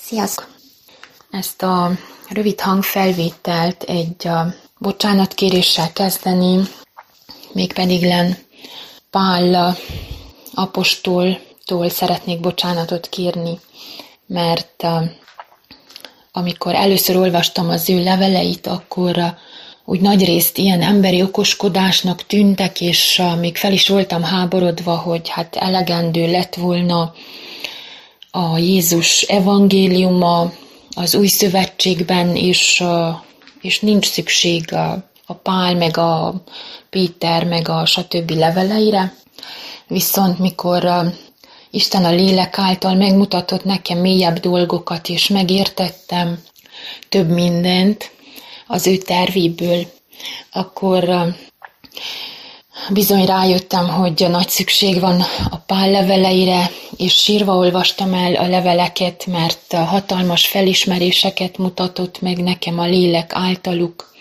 Sziasztok! Ezt a rövid hangfelvételt egy bocsánatkéréssel kezdeném, mégpedig Pál apostoltól szeretnék bocsánatot kérni, mert amikor először olvastam az ő leveleit, akkor úgy nagyrészt ilyen emberi okoskodásnak tűntek, és még fel is voltam háborodva, hogy hát elegendő lett volna a Jézus evangéliuma az új szövetségben, és nincs szükség a Pál, meg a Péter, meg a stb. Leveleire. Viszont mikor Isten a lélek által megmutatott nekem mélyebb dolgokat, és megértettem több mindent az ő tervéből, akkor bizony rájöttem, hogy nagy szükség van a Pál leveleire, és sírva olvastam el a leveleket, mert hatalmas felismeréseket mutatott meg nekem a lélek általuk,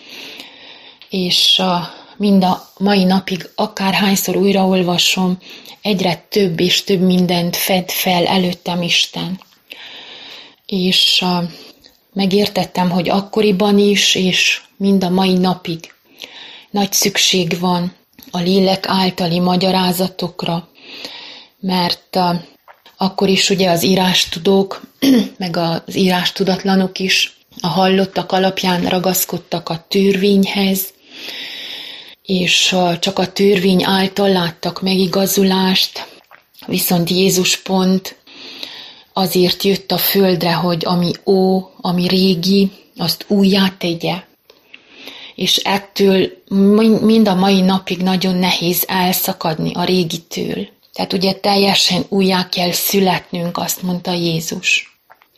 és mind a mai napig akárhányszor újraolvasom, egyre több és több mindent fed fel előttem Isten. És megértettem, hogy akkoriban is, és mind a mai napig nagy szükség van a lélek általi magyarázatokra, mert akkor is ugye az írástudók, meg az írástudatlanok is a hallottak alapján ragaszkodtak a törvényhez, és csak a törvény által láttak megigazulást, viszont Jézus pont azért jött a földre, hogy ami régi, azt újjá tegye. És ettől mind a mai napig nagyon nehéz elszakadni a régitől. Tehát ugye teljesen újjá kell születnünk, azt mondta Jézus.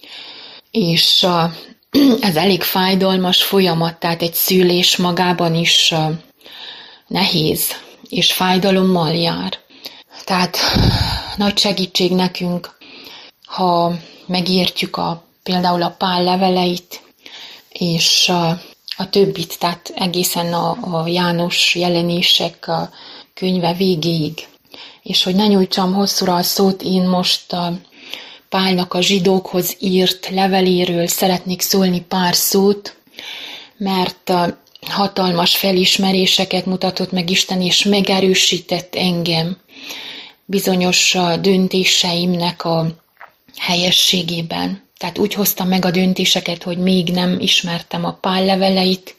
És ez elég fájdalmas folyamat, tehát egy szülés magában is nehéz, és fájdalommal jár. Tehát nagy segítség nekünk, ha megértjük például a Pál leveleit, és a többit, tehát egészen a János jelenések könyve végéig. És hogy ne nyújtsam hosszúra a szót, én most Pálnak a zsidókhoz írt leveléről szeretnék szólni pár szót, mert hatalmas felismeréseket mutatott meg Isten, és megerősített engem bizonyos döntéseimnek a helyességében. Tehát úgy hoztam meg a döntéseket, hogy még nem ismertem a Pál leveleit,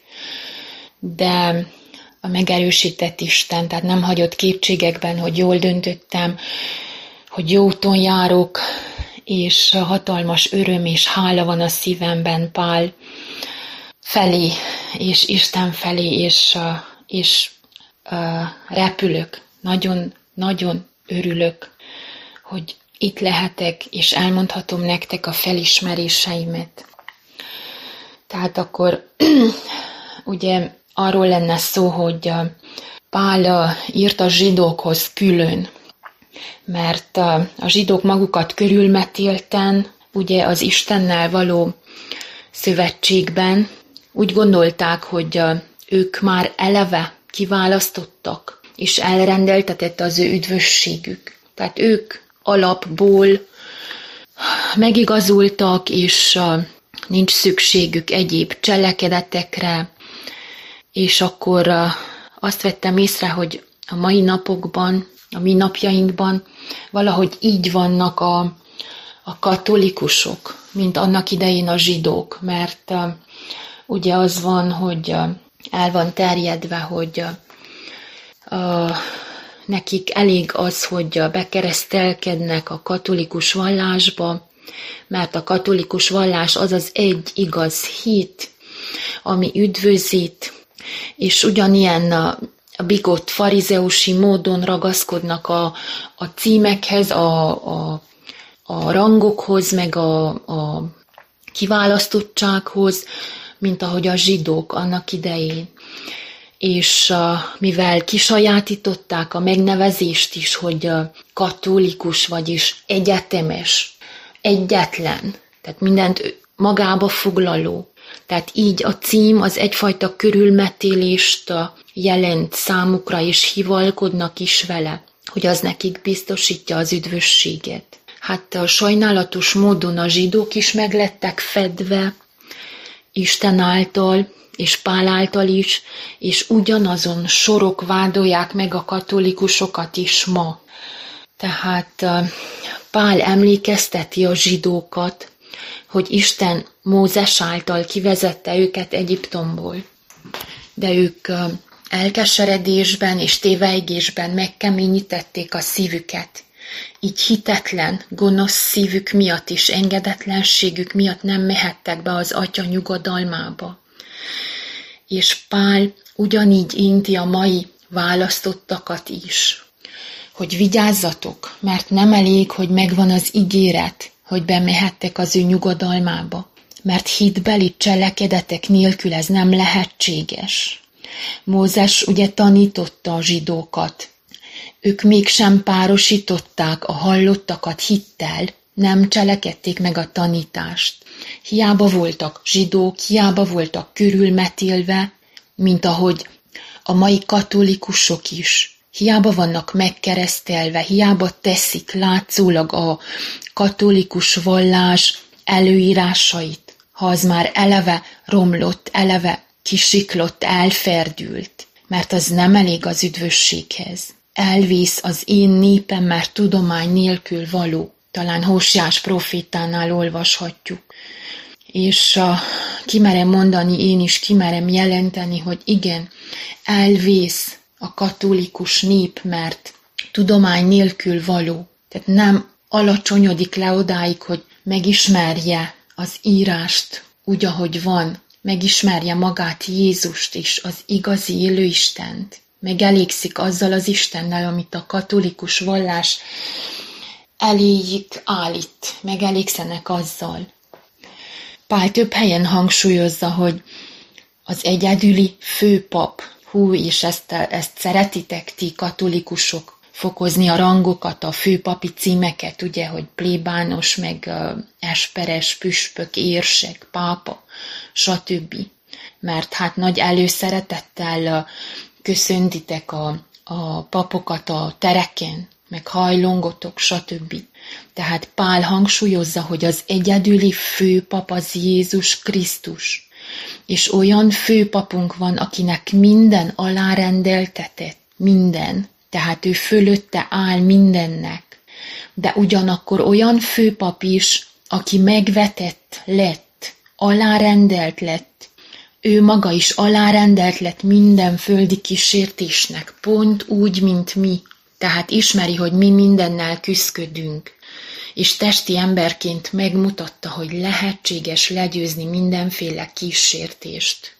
de a megerősített Isten, tehát nem hagyott kétségekben, hogy jól döntöttem, hogy jó úton járok, és hatalmas öröm és hála van a szívemben Pál felé, és Isten felé, és repülök, nagyon örülök, hogy itt lehetek, és elmondhatom nektek a felismeréseimet. Tehát akkor ugye arról lenne szó, hogy Pál írt a zsidókhoz külön, mert a zsidók magukat körülmetélten, ugye az Istennel való szövetségben úgy gondolták, hogy ők már eleve kiválasztottak, és elrendeltetett az ő üdvösségük. Tehát ők alapból megigazultak, és nincs szükségük egyéb cselekedetekre, és akkor azt vettem észre, hogy a mai napokban, a mi napjainkban valahogy így vannak a katolikusok, mint annak idején a zsidók, mert ugye az van, hogy el van terjedve, hogy nekik elég az, hogy bekeresztelkednek a katolikus vallásba, mert a katolikus vallás az az egy igaz hit, ami üdvözít, és ugyanilyen a bigott farizeusi módon ragaszkodnak a címekhez, a rangokhoz, meg a kiválasztottsághoz, mint ahogy a zsidók annak idején. És mivel kisajátították a megnevezést is, hogy katolikus, vagyis egyetemes, egyetlen, tehát mindent magába foglaló. Tehát így a cím az egyfajta körülmetélést jelent számukra, és hivalkodnak is vele, hogy az nekik biztosítja az üdvösséget. Hát sajnálatos módon a zsidók is meglettek fedve Isten által, és Pál által is, és ugyanazon sorok vádolják meg a katolikusokat is ma. Tehát Pál emlékezteti a zsidókat, hogy Isten Mózes által kivezette őket Egyiptomból, de ők elkeseredésben és tévejgésben megkeményítették a szívüket. Így hitetlen, gonosz szívük miatt és engedetlenségük miatt nem mehettek be az Atya nyugodalmába. És Pál ugyanígy inti a mai választottakat is, hogy vigyázzatok, mert nem elég, hogy megvan az ígéret, hogy bemehettek az ő nyugodalmába, mert hitbeli cselekedetek nélkül ez nem lehetséges. Mózes ugye tanította a zsidókat. Ők mégsem párosították a hallottakat hittel, nem cselekedték meg a tanítást. Hiába voltak zsidók, hiába voltak körülmetélve, mint ahogy a mai katolikusok is. Hiába vannak megkeresztelve, hiába teszik látszólag a katolikus vallás előírásait, ha az már eleve romlott, eleve kisiklott, elferdült, mert az nem elég az üdvösséghez. Elvész az én népem, mert tudomány nélkül való. Talán Hóseás profétánál olvashatjuk. És kimerem mondani, én is kimerem jelenteni, hogy igen, elvész a katolikus nép, mert tudomány nélkül való. Tehát nem alacsonyodik le odáig, hogy megismerje az írást úgy, ahogy van, megismerje magát Jézust is, az igazi élő Istent. Megelégszik azzal az Istennel, amit a katolikus vallás eléjük állít, megelégszenek azzal. Pál több helyen hangsúlyozza, hogy az egyedüli főpap, és ezt szeretitek ti katolikusok, fokozni a rangokat, a főpapi címeket, ugye, hogy plébános, meg esperes, püspök, érsek, pápa, stb. Mert hát nagy előszeretettel köszöntitek a papokat a tereken, meg hajlongotok, stb. Tehát Pál hangsúlyozza, hogy az egyedüli főpap az Jézus Krisztus. És olyan főpapunk van, akinek minden alárendeltetett, minden. Tehát ő fölötte áll mindennek. De ugyanakkor olyan főpap is, aki megvetett lett, alárendelt lett. Ő maga is alárendelt lett minden földi kísértésnek, pont úgy, mint mi. Tehát ismeri, hogy mi mindennel küszködünk. És testi emberként megmutatta, hogy lehetséges legyőzni mindenféle kísértést.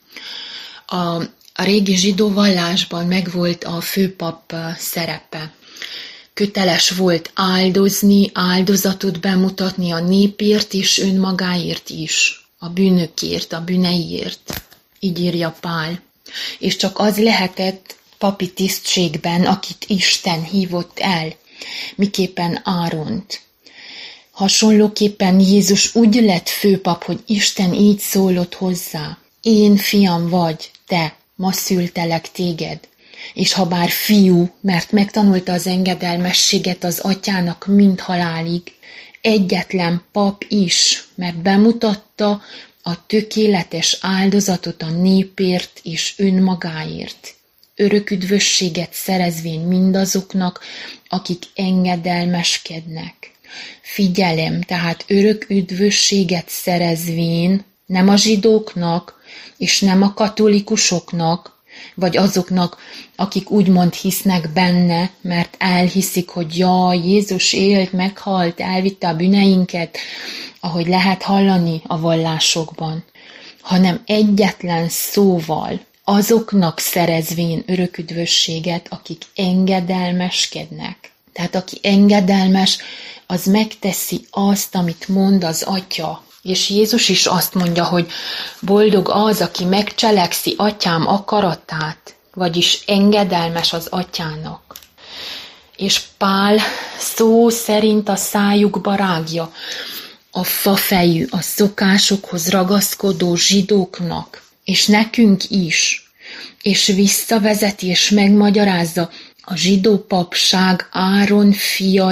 A régi zsidó vallásban megvolt a főpap szerepe. Köteles volt áldozni, áldozatot bemutatni a népért és önmagáért is, a bűnökért, a bűneiért. Így írja Pál. És csak az lehetett papi tisztségben, akit Isten hívott el, miképpen Áront. Hasonlóképpen Jézus úgy lett főpap, hogy Isten így szólott hozzá. Én fiam vagy, te, ma szültelek téged. És ha bár fiú, mert megtanulta az engedelmességet az atyának mind halálig, egyetlen pap is, mert bemutatta a tökéletes áldozatot a népért és önmagáért. Örök üdvösséget szerezvén mindazoknak, akik engedelmeskednek. Figyelem, tehát örök üdvösséget szerezvén nem a zsidóknak, és nem a katolikusoknak, vagy azoknak, akik úgymond hisznek benne, mert elhiszik, hogy jaj, Jézus élt, meghalt, elvitte a bűneinket, ahogy lehet hallani a vallásokban, hanem egyetlen szóval azoknak szerezvén örök üdvösséget, akik engedelmeskednek. Tehát aki engedelmes, az megteszi azt, amit mond az Atya. És Jézus is azt mondja, hogy boldog az, aki megcselekszi Atyám akaratát, vagyis engedelmes az Atyának. És Pál szó szerint a szájukba rágja a fafejű, a szokásokhoz ragaszkodó zsidóknak, és nekünk is, és visszavezeti és megmagyarázza a zsidó papság Áron fiai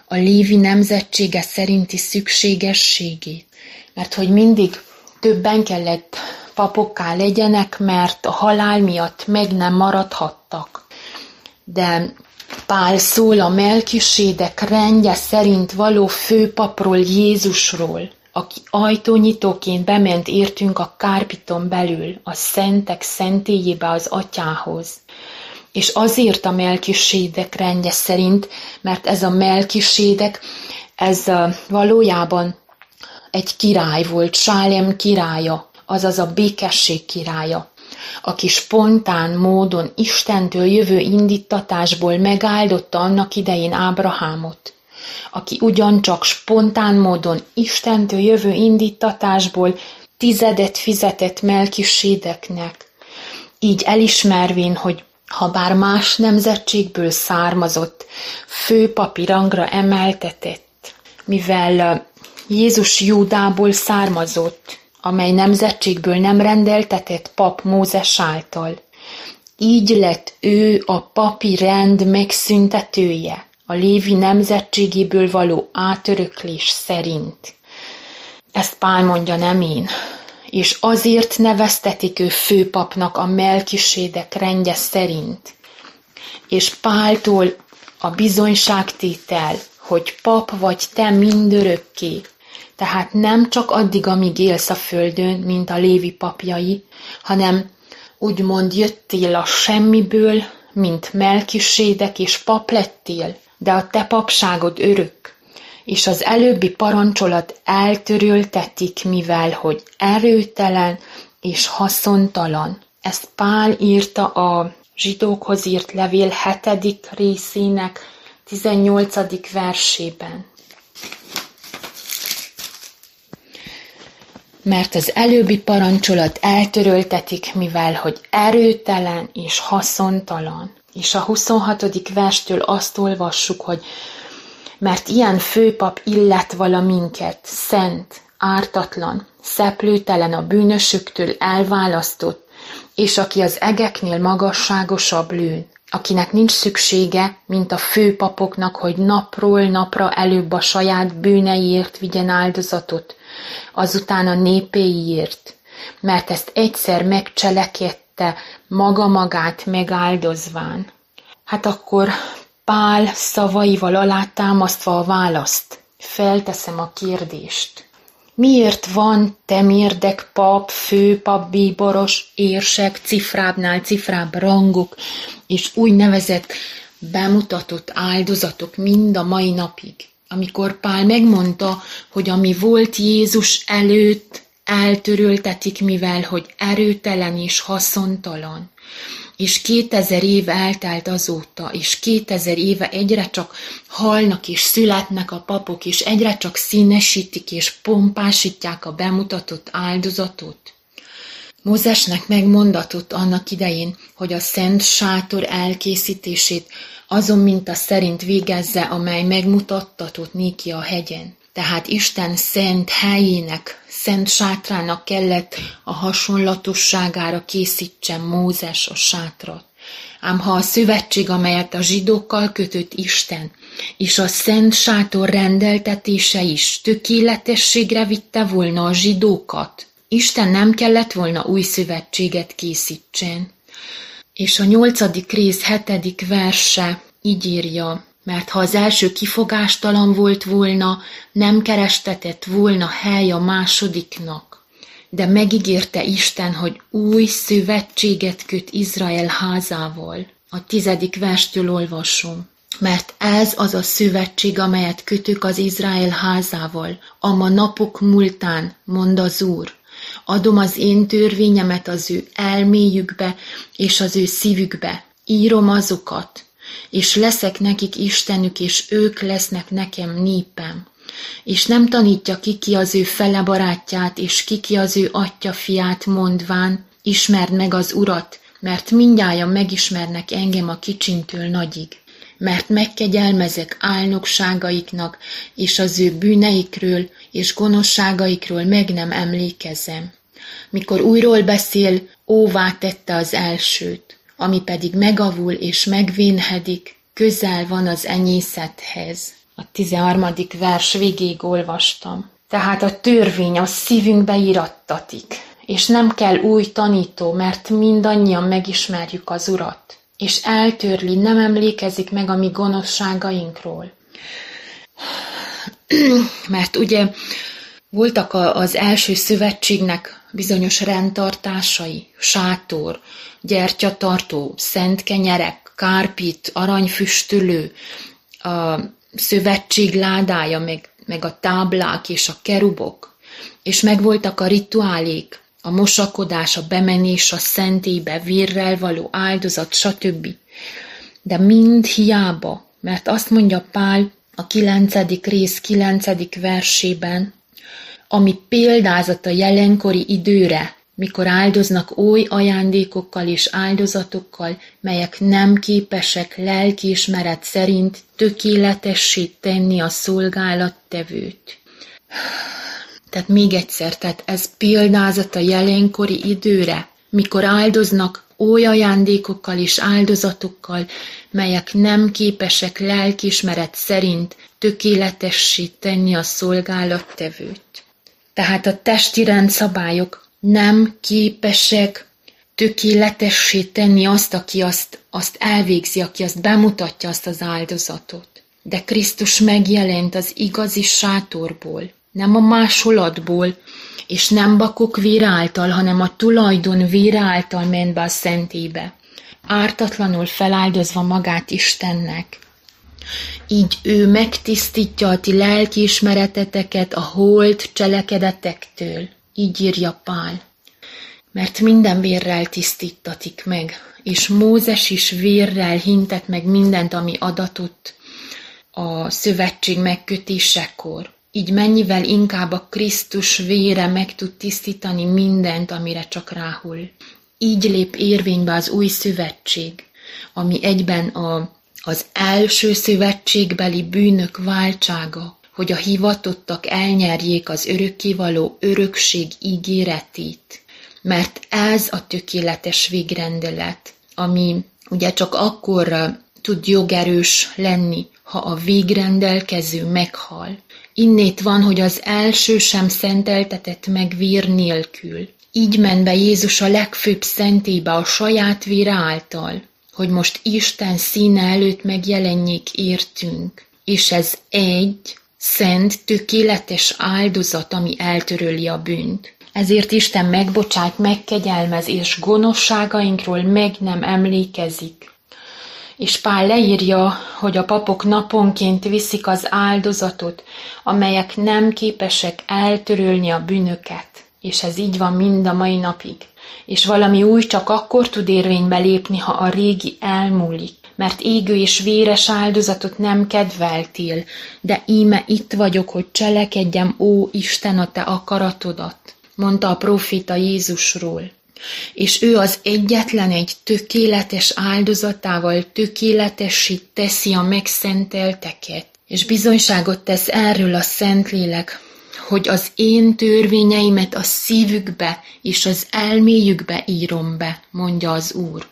a Lévi nemzetsége szerinti szükségességét. Mert hogy mindig többen kellett papokká legyenek, mert a halál miatt meg nem maradhattak. De Pál szól a Melkisédek rendje szerint való főpapról, Jézusról, aki ajtónyitóként bement értünk a kárpiton belül, a szentek szentélyébe, az atyához. És azért a Melkisédek rendje szerint, mert ez a Melkisédek, ez valójában egy király volt, Sálem királya, azaz a békesség királya, aki spontán módon Istentől jövő indítatásból megáldotta annak idején Ábrahámot, aki ugyancsak spontán módon Istentől jövő indítatásból 10 fizetett Melkisédeknek, így elismervén, hogy ha bár más nemzetségből származott, főpapi rangra emeltetett, mivel Jézus Júdából származott, amely nemzetségből nem rendeltetett pap Mózes által. Így lett ő a papi rend megszüntetője, a Lévi nemzetségéből való átöröklés szerint. Ezt Pál mondja, nem én. És azért neveztetik ő főpapnak a Melkisédek rendje szerint. És Páltól a bizonyságtétel, hogy pap vagy te mindörökké, tehát nem csak addig, amíg élsz a földön, mint a Lévi papjai, hanem úgymond jöttél a semmiből, mint Melkisédek, és pap lettél, de a te papságod örök. És az előbbi parancsolat eltöröltetik, mivel hogy erőtelen és haszontalan. Ezt Pál írta a zsidókhoz írt levél 7. részének 18. versében. Mert az előbbi parancsolat eltöröltetik, mivel hogy erőtelen és haszontalan. És a 26. verstől azt olvassuk, hogy mert ilyen főpap illet vala minket, szent, ártatlan, szeplőtelen, a bűnösöktől elválasztott, és aki az egeknél magasságosabb lőn, akinek nincs szüksége, mint a főpapoknak, hogy napról napra előbb a saját bűneiért vigyen áldozatot, azután a népéiért, mert ezt egyszer megcselekedte maga magát megáldozván. Hát akkor Pál szavaival alátámasztva a választ, felteszem a kérdést. Miért van temérdek pap, főpap, bíboros, érsek, cifrábbnál cifrább rangok és úgynevezett bemutatott áldozatok mind a mai napig? Amikor Pál megmondta, hogy ami volt Jézus előtt, eltöröltetik, mivel hogy erőtelen és haszontalan. És 2000 év eltelt azóta, és 2000 éve egyre csak halnak és születnek a papok, és egyre csak színesítik és pompásítják a bemutatott áldozatot. Mózesnek megmondatott annak idején, hogy a szent sátor elkészítését azon minta szerint végezze, amely megmutattatott néki a hegyen. Tehát Isten szent helyének, szent sátrának kellett a hasonlatosságára készítsen Mózes a sátrat. Ám ha a szövetség, amelyet a zsidókkal kötött Isten, és a szent sátor rendeltetése is tökéletességre vitte volna a zsidókat, Isten nem kellett volna új szövetséget készítsen. És a 8. rész 7. verse így írja, mert ha az első kifogástalan volt volna, nem kerestetett volna hely a másodiknak. De megígérte Isten, hogy új szövetséget köt Izrael házával. A 10. verstől olvasom. Mert ez az a szövetség, amelyet kötök az Izrael házával, ama napok múltán, mond az Úr. Adom az én törvényemet az ő elméjükbe és az ő szívükbe. Írom azokat, és leszek nekik Istenük, és ők lesznek nekem népem. És nem tanítja ki az ő fele barátját, és ki az ő atya fiát, mondván, ismerd meg az Urat, mert mindnyájan megismernek engem a kicsintől nagyig. Mert megkegyelmezek álnokságaiknak, és az ő bűneikről és gonoszságaikról meg nem emlékezem. Mikor újról beszél, óvá tette az elsőt, ami pedig megavul és megvénhedik, közel van az enyészethez. A 13. vers végéig olvastam. Tehát a törvény a szívünkbe írattatik, és nem kell új tanító, mert mindannyian megismerjük az Urat, és eltörli, nem emlékezik meg a mi gonoszságainkról. Mert ugye voltak az első szövetségnek bizonyos rendtartásai, sátor, gyertyatartó, szent kenyerek, kárpit, aranyfüstölő, a szövetség ládája, meg a táblák és a kerubok, és megvoltak a rituálék, a mosakodás, a bemenés a szentélybe, vérrel való áldozat, stb. De mind hiába, mert azt mondja Pál a 9. rész 9. versében, ami példázat a jelenkori időre, mikor áldoznak oly ajándékokkal és áldozatokkal, melyek nem képesek lelkiismeret szerint tökéletessé tenni a szolgálattevőt. Tehát még egyszer, tehát ez példázat a jelenkori időre, mikor áldoznak oly ajándékokkal és áldozatokkal, melyek nem képesek lelkiismeret szerint tökéletessé tenni a szolgálattevőt. Tehát a testi rendszabályok nem képesek tökéletessé tenni azt, aki azt elvégzi, aki azt bemutatja, azt az áldozatot. De Krisztus megjelent az igazi sátorból, nem a másolatból, és nem bakok vér által, hanem a tulajdon vér által ment be a szentélybe, ártatlanul feláldozva magát Istennek. Így ő megtisztítja a ti lelkiismereteteket a holt cselekedetektől. Így írja Pál. Mert minden vérrel tisztítatik meg, és Mózes is vérrel hintett meg mindent, ami adatott a szövetség megkötésekor. Így mennyivel inkább a Krisztus vére meg tud tisztítani mindent, amire csak ráhull. Így lép érvénybe az új szövetség, ami egyben az első szövetségbeli bűnök váltsága, hogy a hivatottak elnyerjék az örökkévaló örökség ígéretét. Mert ez a tökéletes végrendelet, ami ugye csak akkor tud jogerős lenni, ha a végrendelkező meghal. Innét van, hogy az első sem szenteltetett meg vér nélkül. Így ment be Jézus a legfőbb szentélybe a saját vére által, hogy most Isten színe előtt megjelenjék értünk. És ez egy szent, tökéletes áldozat, ami eltöröli a bűnt. Ezért Isten megbocsát, megkegyelmez, és gonoszságainkról meg nem emlékezik. És Pál leírja, hogy a papok naponként viszik az áldozatot, amelyek nem képesek eltörölni a bűnöket. És ez így van mind a mai napig. És valami új csak akkor tud érvénybe lépni, ha a régi elmúlik. Mert égő és véres áldozatot nem kedveltél, de íme itt vagyok, hogy cselekedjem, ó Isten, a te akaratodat, mondta a próféta Jézusról. És ő az egyetlen egy tökéletes áldozatával tökéletessé teszi a megszentelteket, és bizonyságot tesz erről a Szentlélek, hogy az én törvényeimet a szívükbe és az elméjükbe írom be, mondja az Úr.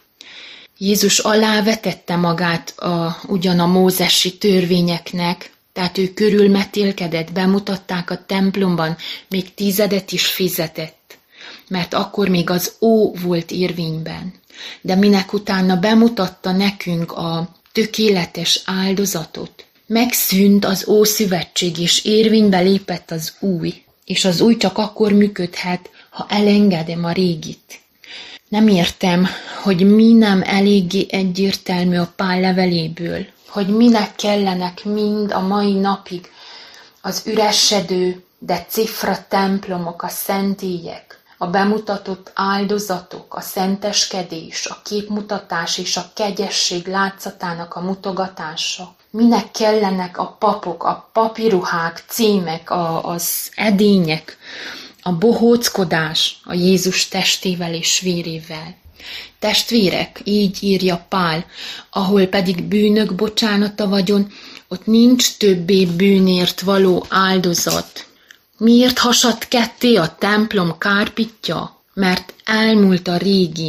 Jézus alávetette magát ugyan a mózesi törvényeknek, tehát ő körülmetélkedett, bemutatták a templomban, még 10 is fizetett, mert akkor még az ó volt érvényben. De minek utána bemutatta nekünk a tökéletes áldozatot, megszűnt az ószövetség, és érvénybe lépett az új, és az új csak akkor működhet, ha elengedem a régit. Nem értem, hogy mi nem eléggé egyértelmű a Pál leveléből, hogy minek kellenek mind a mai napig az üresedő, de cifra templomok, a szentélyek, a bemutatott áldozatok, a szenteskedés, a képmutatás és a kegyesség látszatának a mutogatása. Minek kellenek a papok, a papiruhák, címek, az edények, a bohóckodás a Jézus testével és vérével. Testvérek, így írja Pál, ahol pedig bűnök bocsánata vagyon, ott nincs többé bűnért való áldozat. Miért hasadt ketté a templom kárpitja? Mert elmúlt a régi,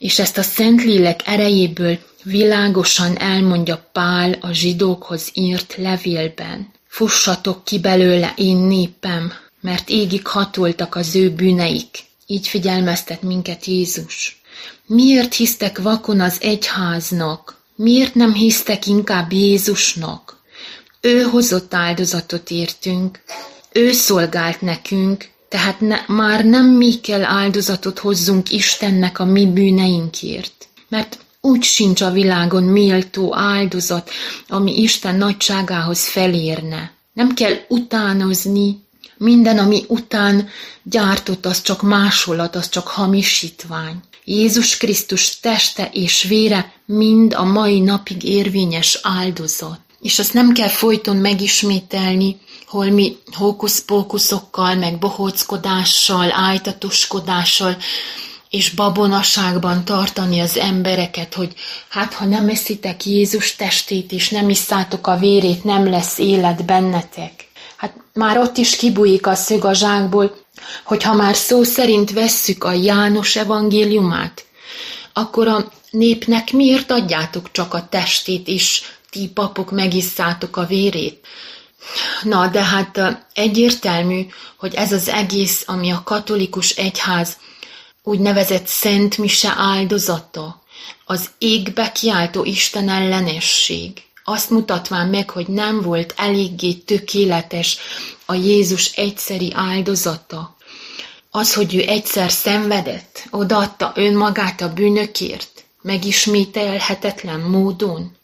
És ezt a Szentlélek erejéből világosan elmondja Pál a zsidókhoz írt levélben. Fussatok ki belőle, én népem, mert égig hatoltak az ő bűneik. Így figyelmeztet minket Jézus. Miért hisztek vakon az egyháznak? Miért nem hisztek inkább Jézusnak? Ő hozott áldozatot értünk, ő szolgált nekünk, tehát már nem mi kell áldozatot hozzunk Istennek a mi bűneinkért. Mert úgy sincs a világon méltó áldozat, ami Isten nagyságához felérne. Nem kell utánozni, minden, ami után gyártott, az csak másolat, az csak hamisítvány. Jézus Krisztus teste és vére mind a mai napig érvényes áldozat. És azt nem kell folyton megismételni, holmi hókuszpókuszokkal, meg bohóckodással, ájtatoskodással és babonaságban tartani az embereket, hogy hát ha nem eszitek Jézus testét és nem isszátok a vérét, nem lesz élet bennetek. Hát már ott is kibújik a szög a zsákból, hogyha már szó szerint vesszük a János evangéliumát, akkor a népnek miért adjátok csak a testét, és ti papok megisszátok a vérét? Na, de hát egyértelmű, hogy ez az egész, ami a katolikus egyház úgynevezett Szent Mise áldozata, az égbe kiáltó Isten ellenesség. Azt mutatván meg, hogy nem volt eléggé tökéletes a Jézus egyszeri áldozata. Az, hogy ő egyszer szenvedett, odaadta önmagát a bűnökért, megismételhetetlen módon.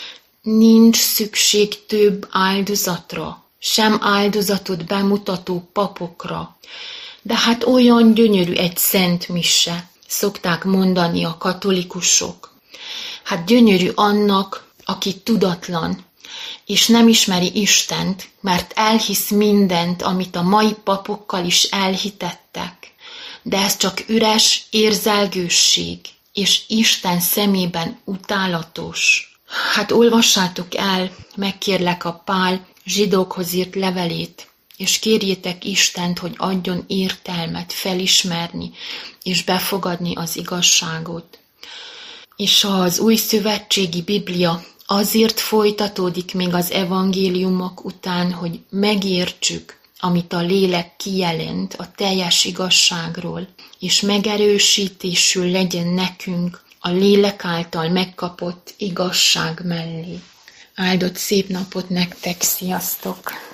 Nincs szükség több áldozatra, sem áldozatot bemutató papokra. De hát olyan gyönyörű egy szent mise, szokták mondani a katolikusok. Hát gyönyörű annak, aki tudatlan, és nem ismeri Istent, mert elhisz mindent, amit a mai papokkal is elhitettek. De ez csak üres érzelgősség, és Isten szemében utálatos. Hát olvassátok el, megkérlek a Pál zsidókhoz írt levelét, és kérjétek Istent, hogy adjon értelmet felismerni, és befogadni az igazságot. És az új szövetségi Biblia azért folytatódik még az evangéliumok után, hogy megértsük, amit a lélek kijelent a teljes igazságról, és megerősítésül legyen nekünk a lélek által megkapott igazság mellé. Áldott szép napot nektek, sziasztok!